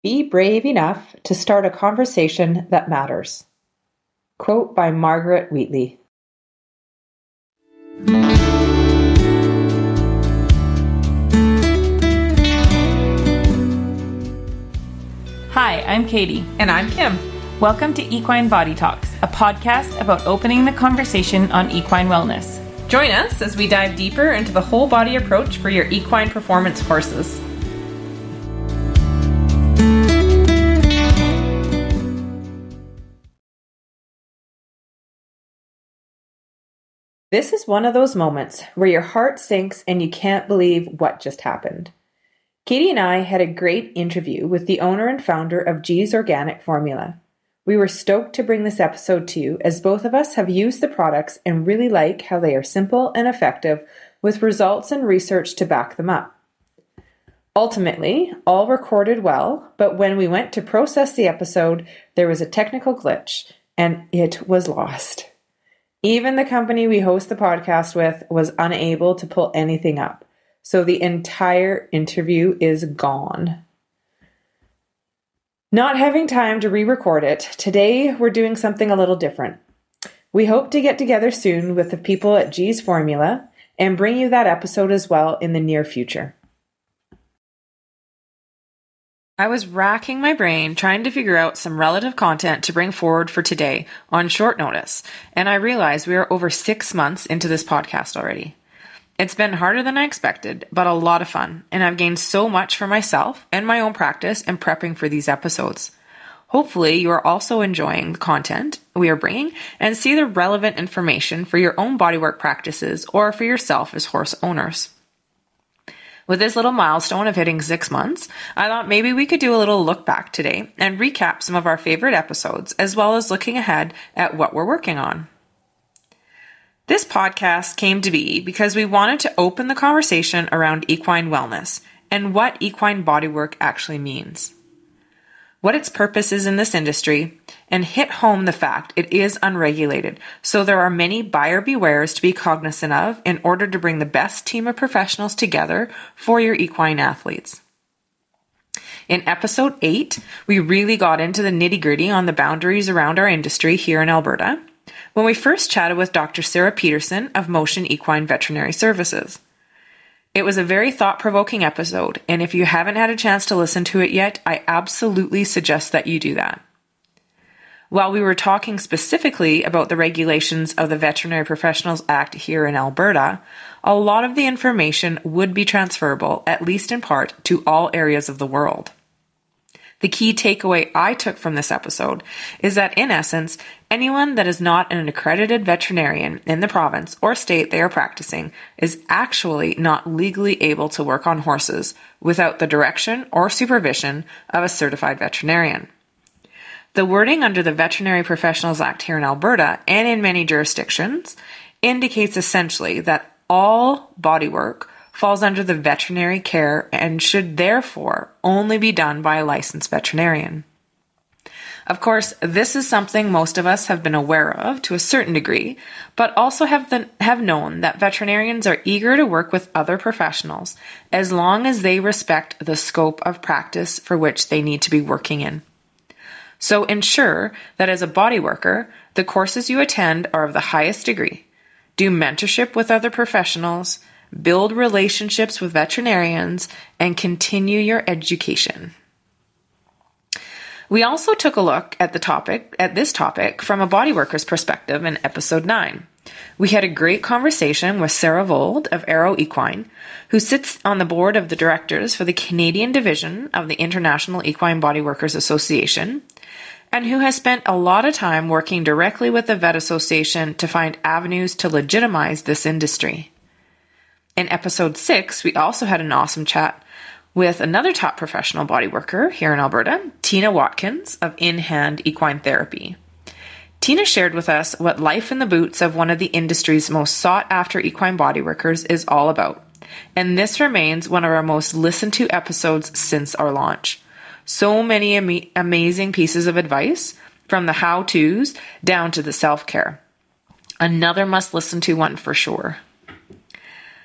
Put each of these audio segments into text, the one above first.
Be brave enough to start a conversation that matters. Quote by Margaret Wheatley. Hi, I'm Katie. And I'm Kim. Welcome to Equine Body Talks, a podcast about opening the conversation on equine wellness. Join us as we dive deeper into the whole body approach for your equine performance horses. This is one of those moments where your heart sinks and you can't believe what just happened. Katie and I had a great interview with the owner and founder of G's Organic Formula. We were stoked to bring this episode to you as both of us have used the products and really like how they are simple and effective with results and research to back them up. Ultimately, all recorded well, but when we went to process the episode, there was a technical glitch and it was lost. Even the company we host the podcast with was unable to pull anything up, so the entire interview is gone. Not having time to re-record it, today we're doing something a little different. We hope to get together soon with the people at G's Formula and bring you that episode as well in the near future. I was racking my brain trying to figure out some relative content to bring forward for today on short notice, and I realized we are over 6 months into this podcast already. It's been harder than I expected, but a lot of fun, and I've gained so much for myself and my own practice in prepping for these episodes. Hopefully, you are also enjoying the content we are bringing and see the relevant information for your own bodywork practices or for yourself as horse owners. With this little milestone of hitting 6 months, I thought maybe we could do a little look back today and recap some of our favorite episodes, as well as looking ahead at what we're working on. This podcast came to be because we wanted to open the conversation around equine wellness and what equine bodywork actually means, what its purpose is in this industry, and hit home the fact it is unregulated, so there are many buyer bewares to be cognizant of in order to bring the best team of professionals together for your equine athletes. In episode 8, we really got into the nitty-gritty on the boundaries around our industry here in Alberta when we first chatted with Dr. Sarah Peterson of Motion Equine Veterinary Services. It was a very thought-provoking episode, and if you haven't had a chance to listen to it yet, I absolutely suggest that you do that. While we were talking specifically about the regulations of the Veterinary Professionals Act here in Alberta, a lot of the information would be transferable, at least in part, to all areas of the world. The key takeaway I took from this episode is that, in essence, anyone that is not an accredited veterinarian in the province or state they are practicing is actually not legally able to work on horses without the direction or supervision of a certified veterinarian. The wording under the Veterinary Professionals Act here in Alberta and in many jurisdictions indicates essentially that all bodywork falls under the veterinary care and should therefore only be done by a licensed veterinarian. Of course, this is something most of us have been aware of to a certain degree, but also have known that veterinarians are eager to work with other professionals as long as they respect the scope of practice for which they need to be working in. So ensure that as a body worker, the courses you attend are of the highest degree. Do mentorship with other professionals, build relationships with veterinarians, and continue your education. We also took a look at this topic from a body worker's perspective in episode 9. We had a great conversation with Sarah Vold of Arrow Equine, who sits on the board of the directors for the Canadian division of the International Equine Body Workers Association, and who has spent a lot of time working directly with the Vet Association to find avenues to legitimize this industry. In episode 6, we also had an awesome chat with another top professional body worker here in Alberta, Tina Watkins of In Hand Equine Therapy. Tina shared with us what life in the boots of one of the industry's most sought-after equine body workers is all about, and this remains one of our most listened to episodes since our launch. So many amazing pieces of advice, from the how-tos down to the self-care. Another must-listen to one for sure.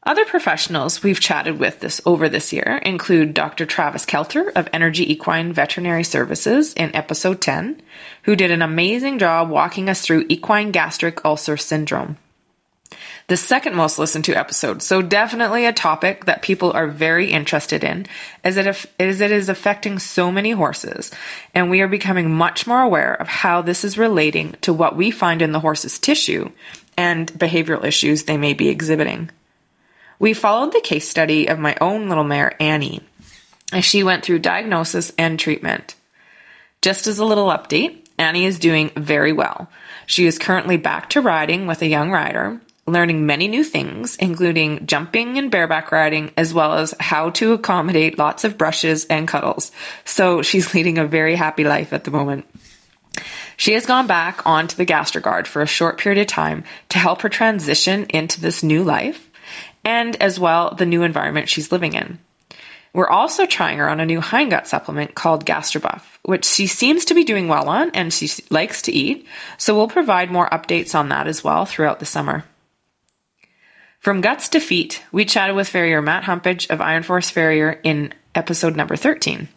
Other professionals we've chatted with over this year include Dr. Travis Kelter of Energy Equine Veterinary Services in episode 10, who did an amazing job walking us through equine gastric ulcer syndrome. The second most listened to episode, so definitely a topic that people are very interested in, as it is affecting so many horses, and we are becoming much more aware of how this is relating to what we find in the horse's tissue and behavioral issues they may be exhibiting. We followed the case study of my own little mare, Annie, as she went through diagnosis and treatment. Just as a little update, Annie is doing very well. She is currently back to riding with a young rider, learning many new things, including jumping and bareback riding, as well as how to accommodate lots of brushes and cuddles. So she's leading a very happy life at the moment. She has gone back onto the GastroGuard for a short period of time to help her transition into this new life, and as well the new environment she's living in. We're also trying her on a new hindgut supplement called GastroBuff, which she seems to be doing well on and she likes to eat, so we'll provide more updates on that as well throughout the summer. From guts to feet, we chatted with farrier Matt Humpage of Iron Force Farrier in episode number 13.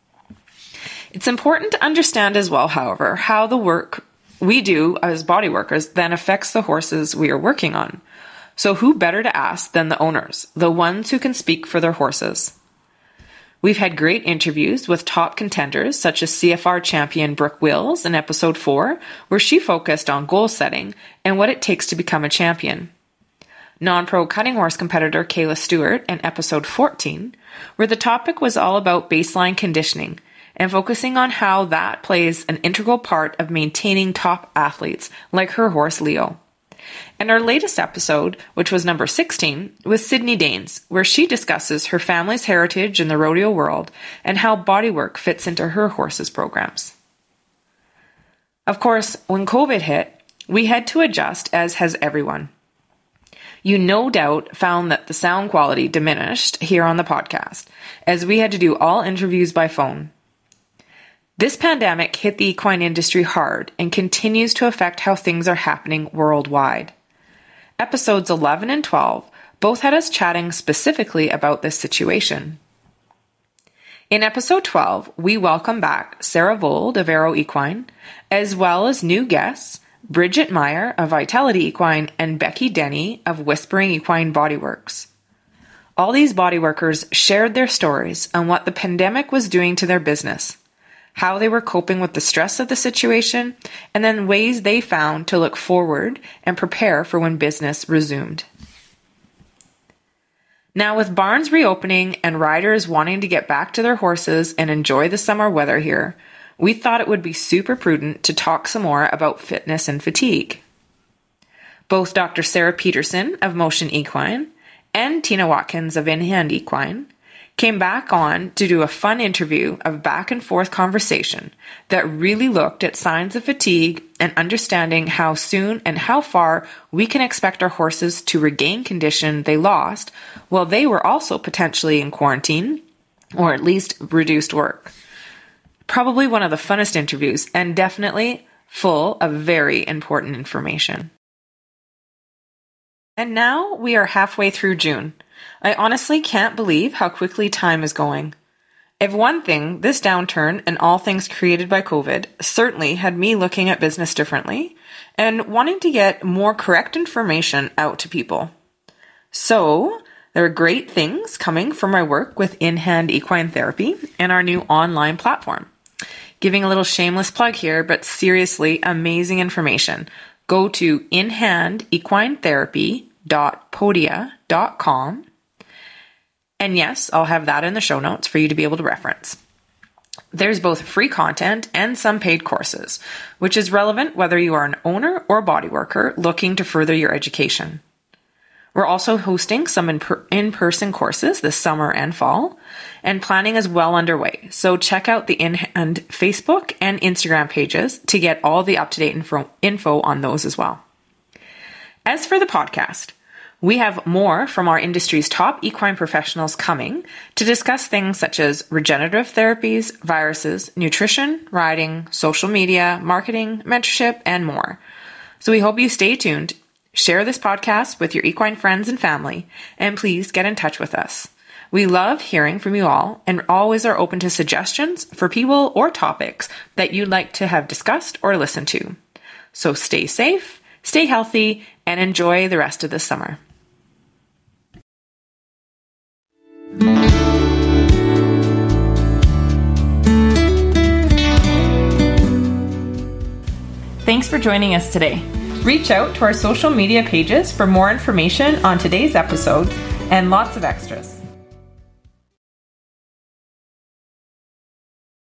It's important to understand as well, however, how the work we do as body workers then affects the horses we are working on. So who better to ask than the owners, the ones who can speak for their horses? We've had great interviews with top contenders such as CFR champion Brooke Wills in episode 4, where she focused on goal setting and what it takes to become a champion. Non-pro cutting horse competitor Kayla Stewart in episode 14, where the topic was all about baseline conditioning and focusing on how that plays an integral part of maintaining top athletes like her horse Leo. And our latest episode, which was number 16, was Sydney Danes, where she discusses her family's heritage in the rodeo world and how bodywork fits into her horse's programs. Of course, when COVID hit, we had to adjust, as has everyone. You no doubt found that the sound quality diminished here on the podcast, as we had to do all interviews by phone. This pandemic hit the equine industry hard and continues to affect how things are happening worldwide. Episodes 11 and 12 both had us chatting specifically about this situation. In episode 12, we welcome back Sarah Vold of Aero Equine, as well as new guests, Bridget Meyer of Vitality Equine and Becky Denny of Whispering Equine Bodyworks. All these bodyworkers shared their stories on what the pandemic was doing to their business, how they were coping with the stress of the situation, and then ways they found to look forward and prepare for when business resumed. Now, with barns reopening and riders wanting to get back to their horses and enjoy the summer weather here, we thought it would be super prudent to talk some more about fitness and fatigue. Both Dr. Sarah Peterson of Motion Equine and Tina Watkins of In Hand Equine came back on to do a fun interview of back and forth conversation that really looked at signs of fatigue and understanding how soon and how far we can expect our horses to regain condition they lost while they were also potentially in quarantine or at least reduced work. Probably one of the funnest interviews and definitely full of very important information. And now we are halfway through June. I honestly can't believe how quickly time is going. If one thing, this downturn and all things created by COVID certainly had me looking at business differently and wanting to get more correct information out to people. So, there are great things coming from my work with In Hand Equine Therapy and our new online platform. Giving a little shameless plug here, but seriously amazing information. Go to inhandequinetherapy.podia.com. And yes, I'll have that in the show notes for you to be able to reference. There's both free content and some paid courses, which is relevant whether you are an owner or body worker looking to further your education. We're also hosting some in-person courses this summer and fall, and planning is well underway. So check out the In Hand Facebook and Instagram pages to get all the up-to-date info on those as well. As for the podcast, we have more from our industry's top equine professionals coming to discuss things such as regenerative therapies, viruses, nutrition, riding, social media, marketing, mentorship, and more. So we hope you stay tuned. Share this podcast with your equine friends and family, and please get in touch with us. We love hearing from you all and always are open to suggestions for people or topics that you'd like to have discussed or listened to. So stay safe, stay healthy, and enjoy the rest of the summer. Thanks for joining us today. Reach out to our social media pages for more information on today's episode and lots of extras.